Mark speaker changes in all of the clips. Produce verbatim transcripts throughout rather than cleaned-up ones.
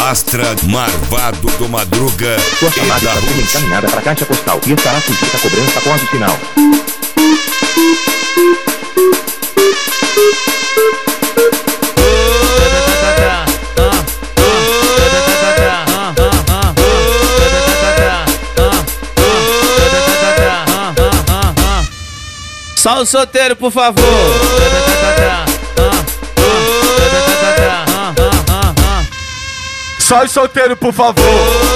Speaker 1: Astra, Marvado do Madruga.
Speaker 2: Sua chamada está sendo encaminhada para a caixa postal e estará sujeita a cobrança após o sinal.
Speaker 3: Só o solteiro, por favor.
Speaker 4: Só os solteiros, por favor.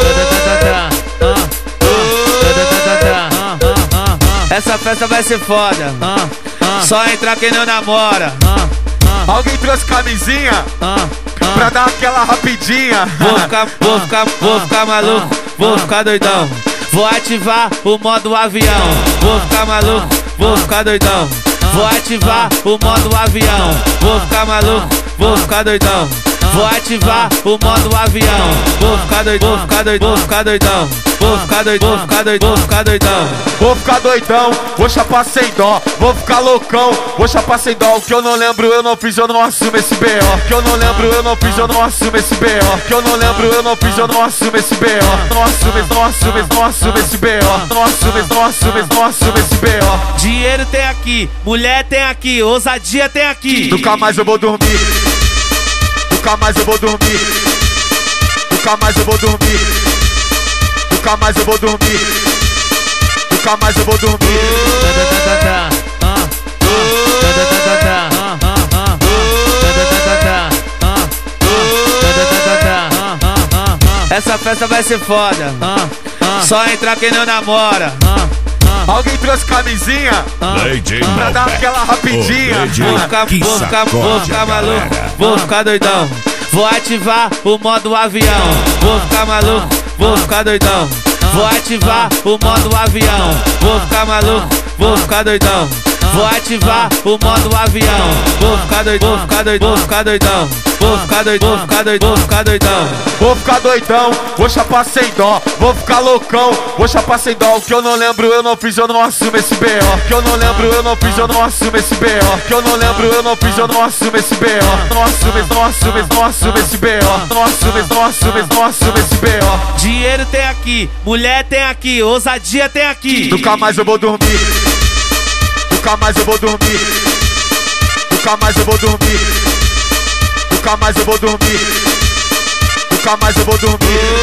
Speaker 3: Essa festa vai ser foda. Só entrar quem não namora.
Speaker 4: Alguém trouxe camisinha pra dar aquela rapidinha.
Speaker 3: Vou ficar, vou ficar, vou ficar maluco. Vou ficar doidão. Vou ativar o modo avião. Vou ficar maluco, vou ficar doidão. Vou ativar o modo avião. Vou ficar maluco, vou ficar doidão. Vou ativar o modo avião. Vou ficar doidão, vou ficar doidão, vou ficar doidão. Vou ficar doidão, vou ficar doidão, vou ficar doidão.
Speaker 4: Vou ficar doidão, vou chapar sem dó. Vou ficar loucão, vou chapar sem dó. O que eu não lembro, eu não fiz, eu não assumo esse B O. O que eu não lembro, eu não fiz, eu não assumo esse B O. O que eu não lembro, eu não fiz, eu não assumo esse B O. Não assumo, não assumo, não assumo esse B O. Não assumo, não assumo, não assumo esse B O.
Speaker 3: Dinheiro tem aqui, mulher tem aqui, ousadia tem aqui.
Speaker 4: Nunca mais eu vou dormir. Nunca mais eu vou dormir. Nunca mais eu vou dormir. Nunca mais eu vou dormir. Nunca mais eu vou dormir.
Speaker 3: Essa festa vai ser foda. Só entrar quem não namora.
Speaker 4: Alguém trouxe camisinha pra dar aquela rapidinha.
Speaker 3: Vou ficar, vou ficar, vou ficar maluco. Vou ficar doidão. Vou ativar o modo avião. Vou ficar maluco, vou ficar doidão. Vou ativar o modo avião. Vou ficar maluco, vou ficar doidão. Vou ativar o modo avião. Vou ficar doidão, vou ficar doidão, vou ficar doidão. Vou ficar doidão, vou ficar doidão, vou ficar doidão.
Speaker 4: Vou ficar doidão, vou chapar sem dó. Vou ficar loucão, vou chapar sem dó. O que eu não lembro, eu não fiz, eu não assumo esse B O. O que eu não lembro, eu não fiz, eu não assumo esse B O. O que eu não lembro, eu não fiz, eu não assumo esse B O. Não assumo, não assumo, não assumo esse B O. Não assumo, não assumo, não assumo esse B O.
Speaker 3: Dinheiro tem aqui, mulher tem aqui, ousadia tem aqui.
Speaker 4: Nunca mais eu vou dormir. Nunca mais eu vou dormir. Nunca mais eu vou dormir. Nunca mais eu vou dormir. Nunca mais eu vou dormir.